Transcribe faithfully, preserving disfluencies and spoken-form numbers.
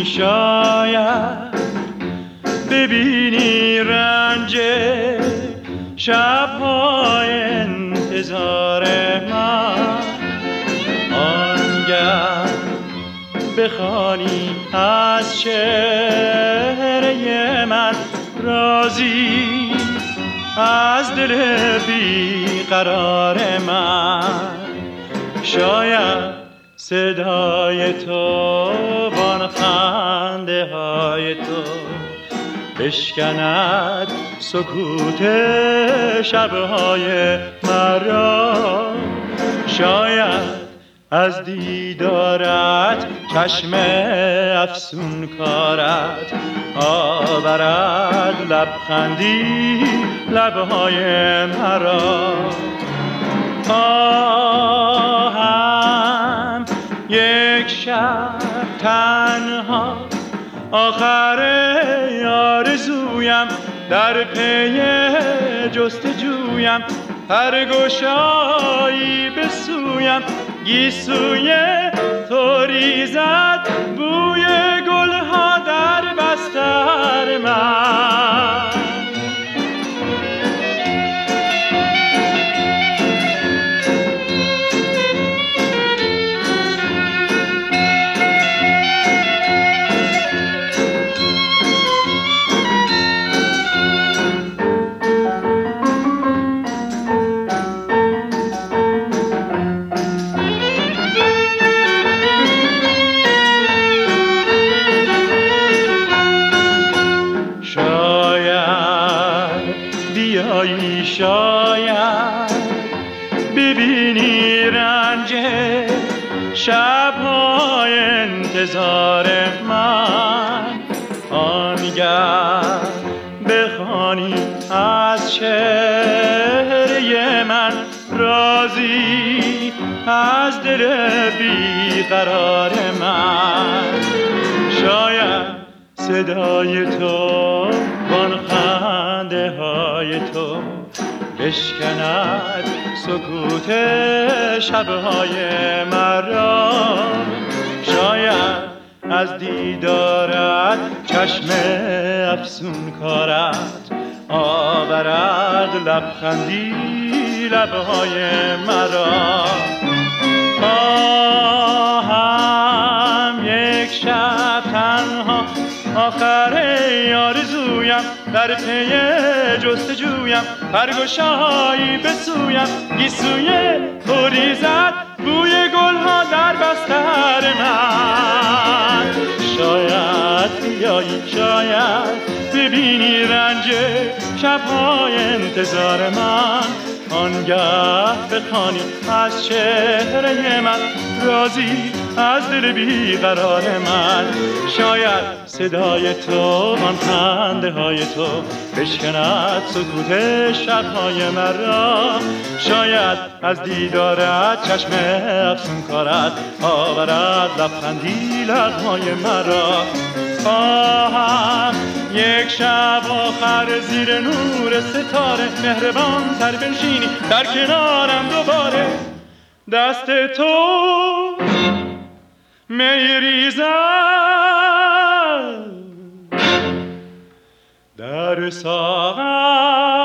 بیایی شاید ببینی رنج شب‌های انتظار من، آنگه بخوانی از چهره من رازی از دل بیقرار من. شاید صدای تو وان خنده های تو بشکند سکوت شبهای مرا. شاید از دیدارت چشم افسون کارت آورد لبخندی لبهای مرا. آهم یک شب تنها آخر آرزویم، در پی جستجویم پرگشایی به سویم. گیسوی تو ریزد بوی گلها در بستر من. شاید ببینی رنج شب‌های انتظار من، آنگه بخوانی از چهره من رازی از دل بیقرار من. شاید صدای تو وان خنده های تو بشکند سکوت شبهای مرا. شاید از دیدارت چشم افسون کارت آورد لبخندی لبهای مرا. آهم یک شب تنها آخر آرزویم، در پی جستجویم پرگشایی به سویم. گیسوی تو ریزد بوی گلها در بستر من. شاید بیایی شاید ببینی رنج شب‌های انتظار من، آنگه بخوانی از چهره من رازی از دل بیقرار من. شاید صدای تو وان خنده های تو بشکند سکوت شب‌های مرا. شاید از دیدارت چشم افسون کارت آورد لبخندی لب‌های مرا. آهم یک شب آخر زیر نور ستاره مهربان تر بنشینی در کنارم دوباره. دست تو میریزد در ساغر